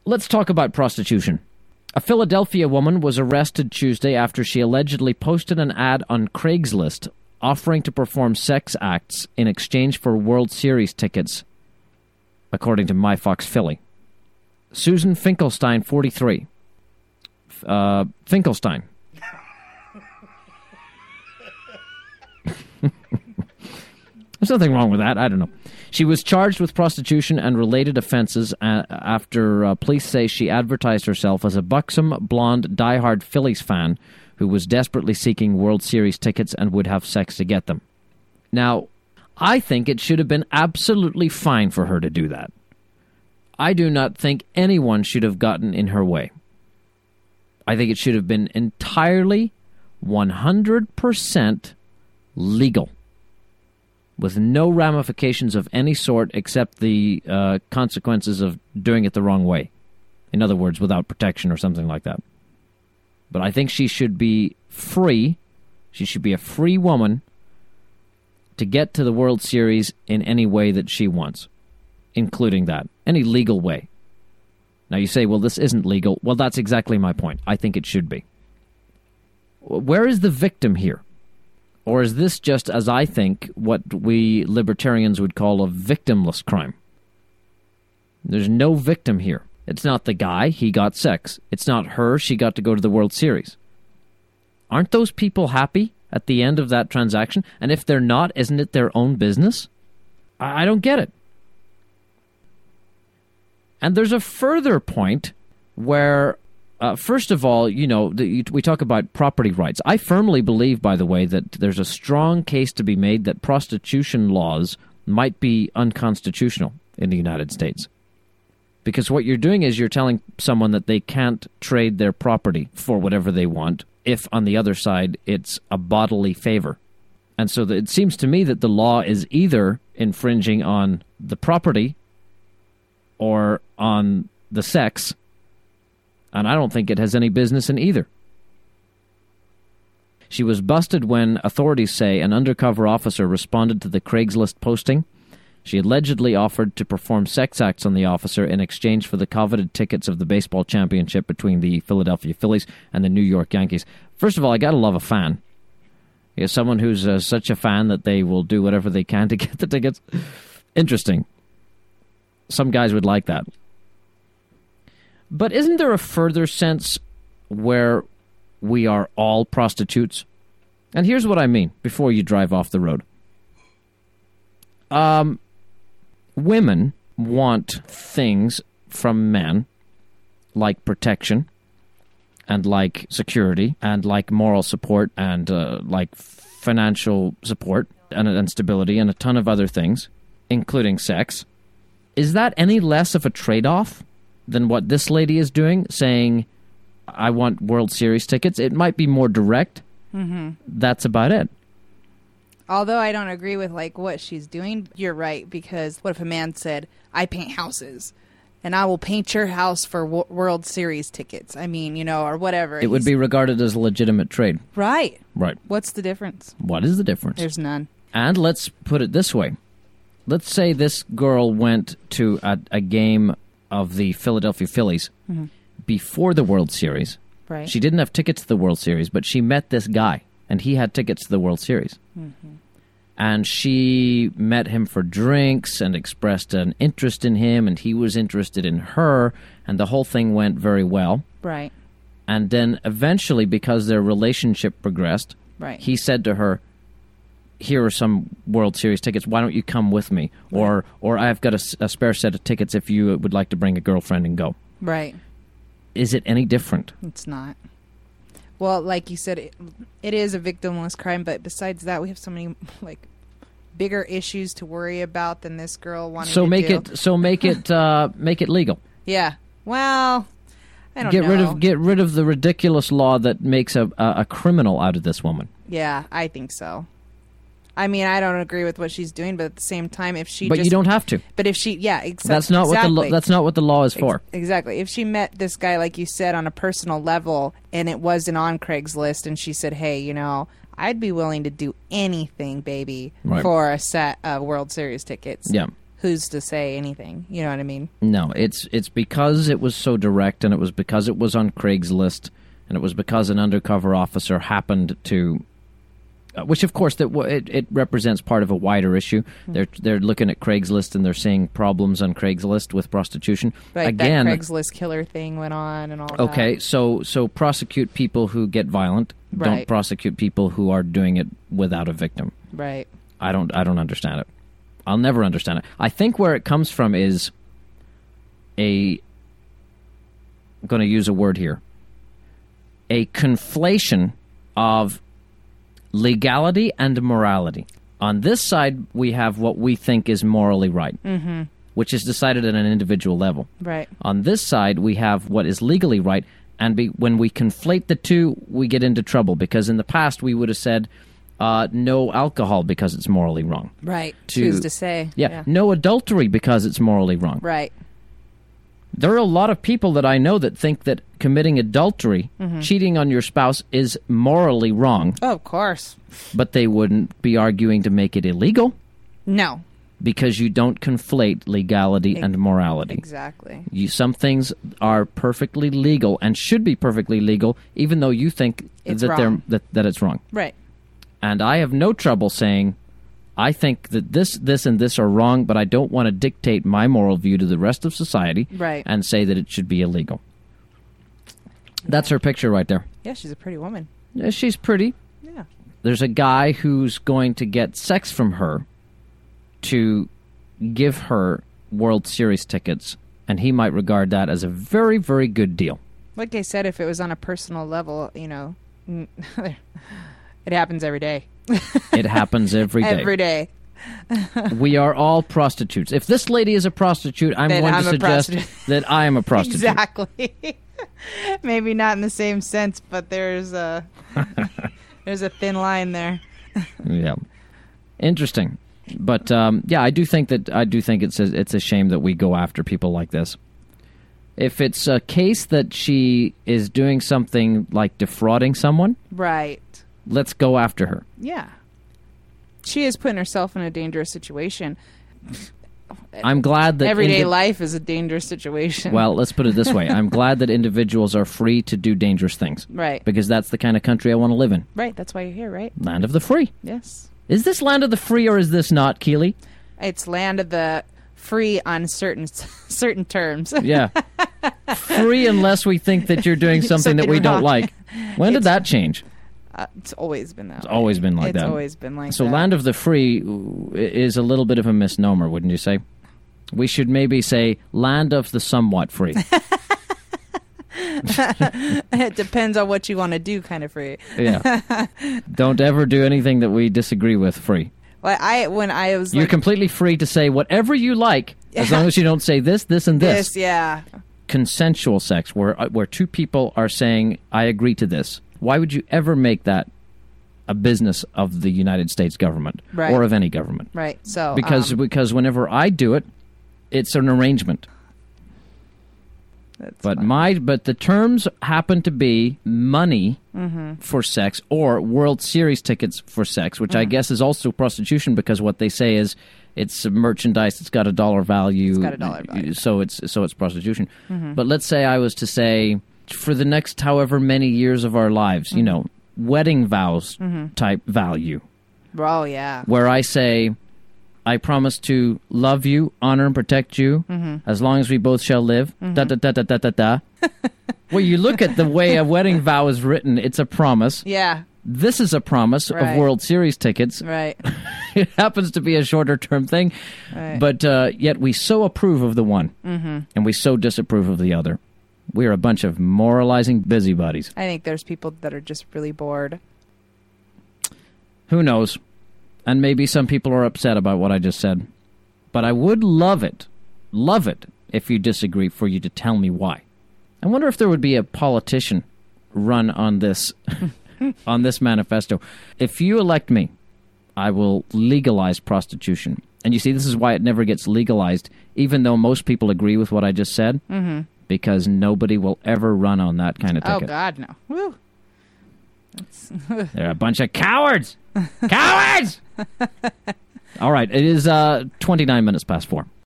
Let's talk about prostitution. A Philadelphia woman was arrested Tuesday after she allegedly posted an ad on Craigslist offering to perform sex acts in exchange for World Series tickets, according to MyFox Philly. Susan Finkelstein, 43. Finkelstein. There's nothing wrong with that. I don't know. She was charged with prostitution and related offenses after police say she advertised herself as a buxom, blonde, diehard Phillies fan who was desperately seeking World Series tickets and would have sex to get them. Now, I think it should have been absolutely fine for her to do that. I do not think anyone should have gotten in her way. I think it should have been entirely 100% legal, with no ramifications of any sort except the consequences of doing it the wrong way. In other words, without protection or something like that. But I think she should be free. She should be a free woman to get to the World Series in any way that she wants, including that. Any legal way. Now you say, well, this isn't legal. Well, that's exactly my point. I think it should be. Where is the victim here? Or is this just, as I think, what we libertarians would call a victimless crime? There's no victim here. It's not the guy, he got sex. It's not her, she got to go to the World Series. Aren't those people happy at the end of that transaction? And if they're not, isn't it their own business? I don't get it. And there's a further point where, first of all, you know, we talk about property rights. I firmly believe, by the way, that there's a strong case to be made that prostitution laws might be unconstitutional in the United States. Because what you're doing is you're telling someone that they can't trade their property for whatever they want if, on the other side, it's a bodily favor. And so it seems to me that the law is either infringing on the property or on the sex, and I don't think it has any business in either. She was busted when authorities say an undercover officer responded to the Craigslist posting. She allegedly offered to perform sex acts on the officer in exchange for the coveted tickets of the baseball championship between the Philadelphia Phillies and the New York Yankees. First of all, I gotta love a fan. Yeah, someone who's such a fan that they will do whatever they can to get the tickets. Interesting. Some guys would like that. But isn't there a further sense where we are all prostitutes? And here's what I mean before you drive off the road. Women want things from men like protection and like security and like moral support and like financial support and stability and a ton of other things, including sex. Is that any less of a trade-off than what this lady is doing, saying, I want World Series tickets? It might be more direct. Mm-hmm. That's about it. Although I don't agree with like what she's doing, you're right, because what if a man said, I paint houses, and I will paint your house for World Series tickets? I mean, you know, or whatever. It would be regarded as a legitimate trade. Right. Right. What's the difference? What is the difference? There's none. And let's put it this way. Let's say this girl went to a game of the Philadelphia Phillies before the World Series. Right. She didn't have tickets to the World Series, but she met this guy, and he had tickets to the World Series. Mm-hmm. And she met him for drinks and expressed an interest in him, and he was interested in her, and the whole thing went very well. Right. And then eventually, because their relationship progressed, right, he said to her, here are some World Series tickets. Why don't you come with me? Right. Or I've got a spare set of tickets if you would like to bring a girlfriend and go. Right. Is it any different? It's not. Well, like you said, it is a victimless crime, but besides that, we have so many like bigger issues to worry about than this girl wanting to do. Make it legal. Yeah. Well, I don't know. Get rid of the ridiculous law that makes a criminal out of this woman. Yeah, I think so. I mean, I don't agree with what she's doing, but at the same time, if she you don't have to. But if she, yeah, exactly. That's not what the law is for. Exactly. If she met this guy, like you said, on a personal level, and it wasn't on Craigslist, and she said, "Hey, you know, I'd be willing to do anything, baby, right, for a set of World Series tickets." Yeah. who's to say anything? You know what I mean? No, it's because it was so direct, and it was because it was on Craigslist, and it was because an undercover officer happened to, which of course it represents part of a wider issue. They're looking at Craigslist and they're seeing problems on Craigslist with prostitution. Like Again, that Craigslist killer thing went on and all that. Okay, so prosecute people who get violent. Don't Right. prosecute people who are doing it without a victim. Right. I don't understand it. I'll never understand it. I think where it comes from is I'm going to use a word here. A conflation of legality and morality. On this side, we have what we think is morally right, which is decided at an individual level. Right. On this side, we have what is legally right, and when we conflate the two, we get into trouble, because in the past we would have said no alcohol because it's morally wrong. Right. To- Who's to say? Yeah, no adultery because it's morally wrong. Right. There are a lot of people that I know that think that committing adultery, cheating on your spouse, is morally wrong, Oh, of course. but they wouldn't be arguing to make it illegal, No. because you don't conflate legality and morality. Exactly. Some things are perfectly legal and should be perfectly legal, even though you think It's that wrong. that it's wrong. Right. And I have no trouble saying, I think that this, and this are wrong, but I don't want to dictate my moral view to the rest of society Right. and say that it should be illegal. That's her picture right there. Yeah, she's a pretty woman. Yeah, she's pretty. Yeah. There's a guy who's going to get sex from her to give her World Series tickets, and he might regard that as a very, very good deal. Like I said, if it was on a personal level, you know, it happens every day. It happens every day. Every day. We are all prostitutes. If this lady is a prostitute, I'm Then going I'm to a suggest prostitute. that I am a prostitute. Exactly. Maybe not in the same sense, but there's a thin line there. Yeah, interesting. But yeah, I do think it's a shame that we go after people like this. If it's a case that she is doing something like defrauding someone, Right. let's go after her. Yeah. She is putting herself in a dangerous situation. I'm glad that Everyday life is a dangerous situation. Well, let's put it this way. I'm glad that individuals are free to do dangerous things. Right. Because that's the kind of country I want to live in. Right. That's why you're here, right? Land of the free. Yes. Is this land of the free or is this not, Keely? It's land of the free on certain terms. Yeah. Free unless we think that you're doing something that we don't wrong. like. When did that change? It's always been that It's way. always been like that. It's always been like So that. land of the free is a little bit of a misnomer, wouldn't you say? We should maybe say land of the somewhat free. It depends on what you want to do, kind of free. Yeah. Don't ever do anything that we disagree with free. Well, when I was You're like, completely free to say whatever you like, as long as you don't say this, and this. this, yeah. Consensual sex, where two people are saying, I agree to this. Why would you ever make that a business of the United States government Right. or of any government? Right. So Because whenever I do it, it's an arrangement. that's But fine. but the terms happen to be money for sex or World Series tickets for sex, which I guess is also prostitution, because what they say is it's merchandise, it's got a dollar value. It's got a dollar value. So it's prostitution. But let's say I was to say, for the next however many years of our lives, you know, wedding vows type value, Oh yeah. where I say, I promise to love you, honor, and protect you as long as we both shall live. Da da da da da da da. Well, you look at the way a wedding vow is written, it's a promise. Yeah. This is a promise Right. of World Series tickets. Right. It happens to be a shorter term thing, Right. but yet we so approve of the one and we so disapprove of the other. We are a bunch of moralizing busybodies. I think there's people that are just really bored. Who knows? And maybe some people are upset about what I just said. But I would love it, if you disagree, for you to tell me why. I wonder if there would be a politician run on this on this manifesto. If you elect me, I will legalize prostitution. And you see, this is why it never gets legalized, even though most people agree with what I just said, because nobody will ever run on that kind of Oh ticket. God, no. Woo. They're a bunch of cowards! Cowards! All right. It is 29 minutes past 4.